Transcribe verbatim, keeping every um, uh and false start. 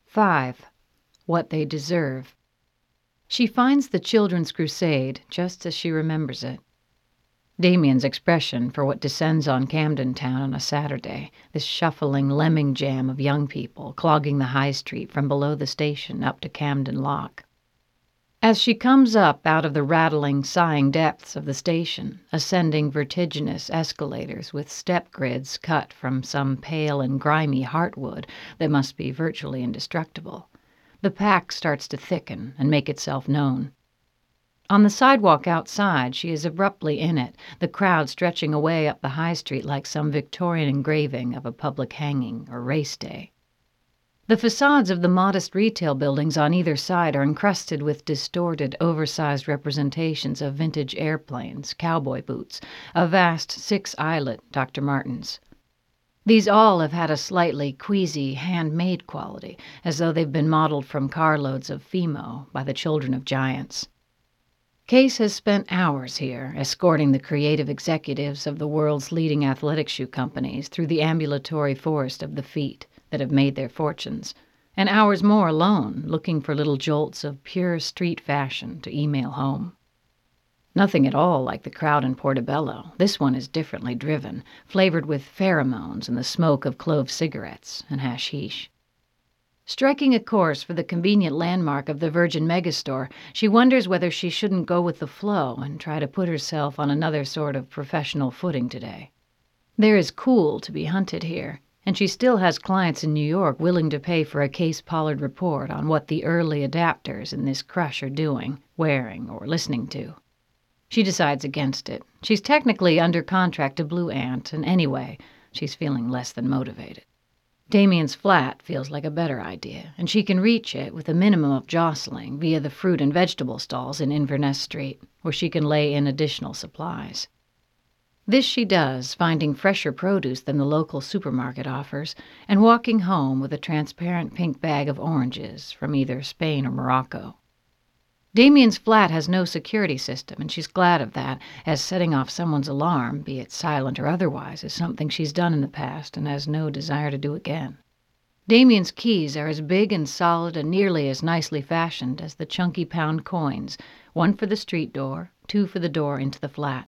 five. What They Deserve. She finds the Children's Crusade just as she remembers it. Damien's expression for what descends on Camden Town on a Saturday, this shuffling lemming jam of young people clogging the high street from below the station up to Camden Lock. As she comes up out of the rattling, sighing depths of the station, ascending vertiginous escalators with step grids cut from some pale and grimy heartwood that must be virtually indestructible, the pack starts to thicken and make itself known. On the sidewalk outside, she is abruptly in it, the crowd stretching away up the high street like some Victorian engraving of a public hanging or race day. The facades of the modest retail buildings on either side are encrusted with distorted, oversized representations of vintage airplanes, cowboy boots, a vast six-eyelet Doctor Martens. These all have had a slightly queasy, handmade quality, as though they've been modeled from carloads of Fimo by the children of giants. Case has spent hours here, escorting the creative executives of the world's leading athletic shoe companies through the ambulatory forest of the feet that have made their fortunes, and hours more alone, looking for little jolts of pure street fashion to email home. Nothing at all like the crowd in Portobello. This one is differently driven, flavored with pheromones and the smoke of clove cigarettes and hashish. Striking a course for the convenient landmark of the Virgin Megastore, she wonders whether she shouldn't go with the flow and try to put herself on another sort of professional footing today. There is cool to be hunted here, and she still has clients in New York willing to pay for a Case Pollard report on what the early adapters in this crush are doing, wearing, or listening to. She decides against it. She's technically under contract to Blue Ant, and anyway, she's feeling less than motivated. Damien's flat feels like a better idea, and she can reach it with a minimum of jostling via the fruit and vegetable stalls in Inverness Street, where she can lay in additional supplies. This she does, finding fresher produce than the local supermarket offers, and walking home with a transparent pink bag of oranges from either Spain or Morocco. Damien's flat has no security system, and she's glad of that, as setting off someone's alarm, be it silent or otherwise, is something she's done in the past and has no desire to do again. Damien's keys are as big and solid and nearly as nicely fashioned as the chunky pound coins, one for the street door, two for the door into the flat.